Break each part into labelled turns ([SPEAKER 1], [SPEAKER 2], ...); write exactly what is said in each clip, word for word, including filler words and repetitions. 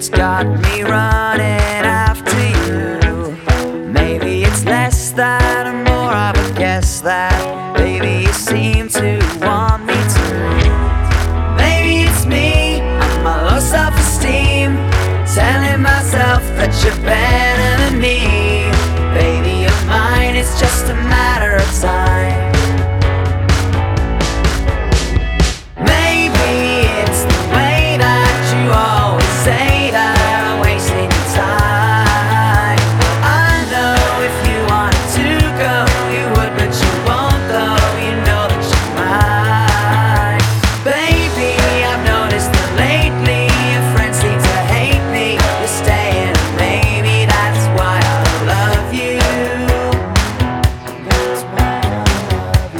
[SPEAKER 1] It's got me running after you. Maybe it's less that or more of a guess that. Baby, you seem to want me to. Maybe it's me, I'm my low self-esteem, telling myself that you're better than me. Baby, you're mine, it's just a matter of time. Maybe it's the way that you always say that I'm wasting your time. I know if you wanted to go, you would, but you won't though. You know that you're mine. Baby, I've noticed that lately your friends seem to hate me. You're staying, and maybe that's why I love you. That's why I love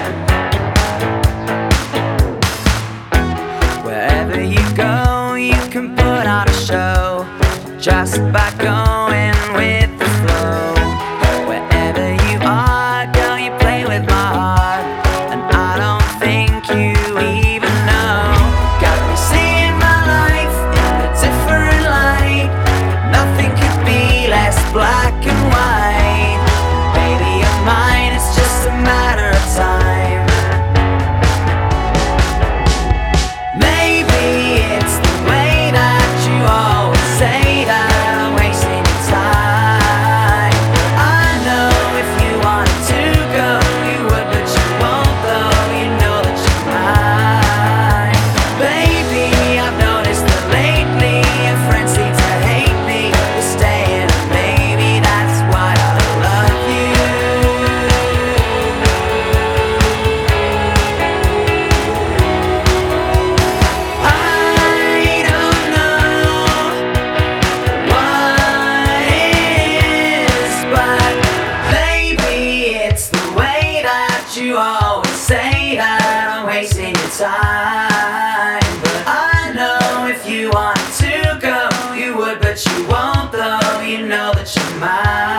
[SPEAKER 1] you. Wherever you go, you can put on a show just by going with the flow. Wherever you are, girl, you play with my heart, and I don't think you even know. Got me seeing my life in a different light. Nothing could be less black and white. Baby, you're mine, it's just a matter of time. Maybe it's the way that you always say that I'm wasting your time. I know if you wanted to go, you would, but you won't though. You know that you're mine. Baby, I've noticed that lately your friends seem to hate me. You're staying, and maybe that's why I love you. I don't know what is, but maybe it's the way that you always say that I'm wasting your time. But I know if you wanted to go, you would, but you won't though. You know that you're mine.